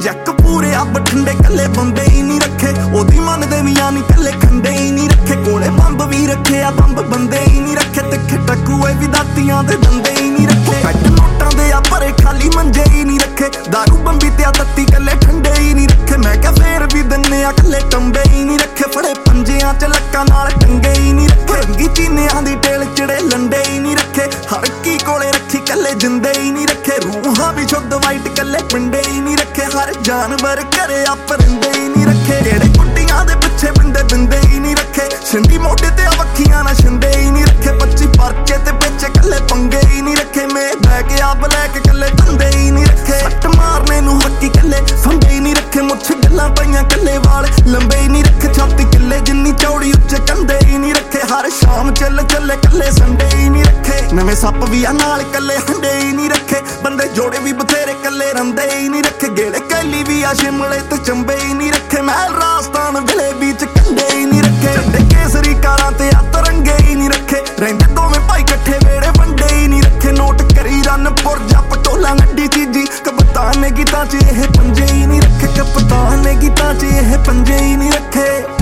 ਜੱਕ ਪੂਰੇ ਆ ਬਠਿੰਡੇ ਕੱਲੇ ਬੰਦੇ ਹੀ ਨਹੀਂ ਰੱਖੇ ਉਹਦੀ ਮੰਨਦੇ ਵੀ ਆ ਨਹੀਂ ਕੱਲੇ ਖੰਡੇ ਹੀ ਨਹੀਂ ਰੱਖੇ ਕੋਲੇ ਬੰਬ ਵੀ ਰੱਖੇ ਆ ਬੰਬ ਬੰਦੇ ਹੀ ਨਹੀਂ ਰੱਖੇ ਤਿੱਖੇ ਟਕੂਏ ਵੀ ਦਾਤੀਆਂ ਦੇ ਦੰਦੇ ਹੀ ਨਹੀਂ ਰੱਖੇ ਪੈਟ ਨੋਟਾਂ ਦੇ ਆ ਭਰੇ ਖਾਲੀ ਮੰਜੇ ਹੀ ਨਹੀਂ ਰੱਖੇ ਦਾਰੂ ਬੰਬੀ ਤੇ ਆ ਤੱਤੀ ਕੱਲੇ ਠੰਡੇ ਹੀ ਨਹੀਂ ਰੱਖੇ ਮੈਂ ਕਿਹਾ ਫੇਰ ਵੀ ਦਿੰਨੇ ਆ ਕੱਲੇ ਟੰਬੇ ਹੀ ਨਹੀਂ ਰੱਖੇ ਫੜੇ ਪੰਜਿਆਂ ਚ ਲੱਕਾਂ ਨਾਲ ਟੰਗੇ ਹੀ ਨਹੀਂ ਰੱਖੇ ਰੰਗੀ ਚੀਨਿਆਂ ਦੀ ਟੇਲ ਚੜੇ ਲੰਡੇ ਹੀ ਨਹੀਂ ਰੱਖੇ ਹਰ ਕੀ ਕੋਲੇ ਰੱਖੀ ਕੱਲੇ ਜਿੰਦੇ ਹੀ ਨਹੀਂ ਰੱਖੇ ਰੂਹਾਂ ਵੀ ਸ਼ੁੱਧ ਵਾਈਟ ਕੱਲੇ ਪਿੰਡੇ ਹੀ ਨਹੀਂ ਰੱਖੇ ਹਰ ਜਾਨਵਰ ਘਰੇ ਆ ਪਰਿੰਦੇ ਹੀ ਨਹੀਂ ਰੱਖੇ ਜਿਹੜੇ ਕੁੱਟੀਆਂ ਦੇ ਪਿੱਛੇ ਬਿੰਦੇ ਬਿੰਦੇ ਹੀ ਨਹੀਂ ਰੱਖੇ ਸਿੰਧੀ ਮੋਢੇ ਤੇ ਆ ਵੱਖੀਆਂ ਨਾ ਛਿੰਦੇ ਹੀ ਨਹੀਂ ਰੱਖੇ 25 ਪਰਚੇ ਤੇ ਵਿੱਚ ਕੱਲੇ ਪੰਗੇ ਹੀ ਨਹੀਂ ਰੱਖੇ ਮੈਂ ਬੈ ਕੇ ਆ ਬਲੈਕ ਕੱਲੇ ਧੰਦੇ ਹੀ ਨਹੀਂ ਰੱਖੇ ਸੱਟ ਮਾਰਨੇ ਨੂੰ ਹੱਕੀ ਕੱਲੇ ਫੰਦੇ ਹੀ ਨਹੀਂ ਰੱਖੇ ਮੁੱਛ ਗੱਲਾਂ ਪਈਆਂ ਕੱਲੇ ਵਾਲ ਲੰਬੇ ਹੀ ਨਹੀਂ ਰੱਖੇ ਛਾਤੀ ਕਿੱਲੇ ਜਿੰਨੀ ਚੌੜੀ ਉੱਚੇ ਕੰਧੇ ਹੀ ਨਹੀਂ ਰੱਖੇ ਹਰ ਸ਼ਾਮ ਚੱਲ ਚੱਲੇ ਕੱਲੇ ਸੰਡੇ ਹੀ ਨਹੀਂ ਰੱਖੇ ਨਵੇਂ ਸੱਪ ਵੀ ਆ ਨਾਲ ਕੱਲੇ ਹੰਡੇ ਹੀ ਨਹੀਂ ਰੱਖੇ ਬੰਦੇ ਜੋੜੇ ਵੀ ਬਥੇਰੇ ਕੱਲੇ ਰੰਦੇ ਹੀ ਨਹੀਂ ਰੱਖੇ ਗੇੜੇ ਕੈਲੀ ਵੀ ਆ ਸ਼ਿਮਲੇ ਤੇ ਚੰਬੇ ਹੀ ਨਹੀਂ ਰੱਖੇ ਮਹਿਲ ਰਾਜਸਥਾਨ ਵਿਲੇ ਵਿੱਚ ਕੰਡੇ ਹੀ ਨਹੀਂ ਰੱਖੇ ਝੰਡੇ ਕੇਸਰੀ ਕਾਰਾਂ ਤੇ ਆ ਤਰੰਗੇ ਹੀ ਨਹੀਂ ਰੱਖੇ ਰਹਿੰਦੇ ਦੋਵੇਂ ਭਾਈ ਇਕੱਠੇ ਵੇੜੇ ਵੰਡੇ ਹੀ ਨਹੀਂ ਰੱਖੇ ਨੋਟ ਕਰੀ ਰਨ ਪੁਰਜਾ ਪਟੋਲਾ ਨੱਡੀ ਚੀਜੀ ਕਪਤਾਨ ਨੇ ਗੀਤਾਂ 'ਚ ਇਹ ਪੰਜੇ ਹੀ ਨਹੀਂ ਰੱਖੇ ਕਪਤਾਨ ਨੇ ਗੀਤਾਂ 'ਚ ਇਹ ਪੰਜੇ ਹੀ ਨਹੀਂ ਰੱਖੇ